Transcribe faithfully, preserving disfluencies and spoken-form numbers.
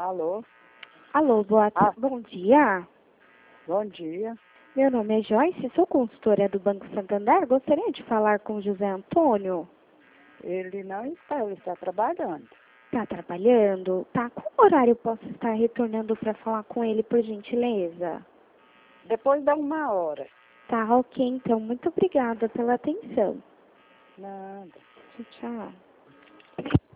Alô? Alô, boa Ah, tarde. Bom dia. bom dia. Meu nome é Joyce, sou consultora do Banco Santander. Gostaria de falar com o José Antônio. Ele não está, ele está trabalhando. Está trabalhando? Tá. Qual horário eu posso estar retornando para falar com ele, por gentileza? Depois dá uma hora. Tá, ok, então. Muito obrigada pela atenção. Nada. Tchau, tchau.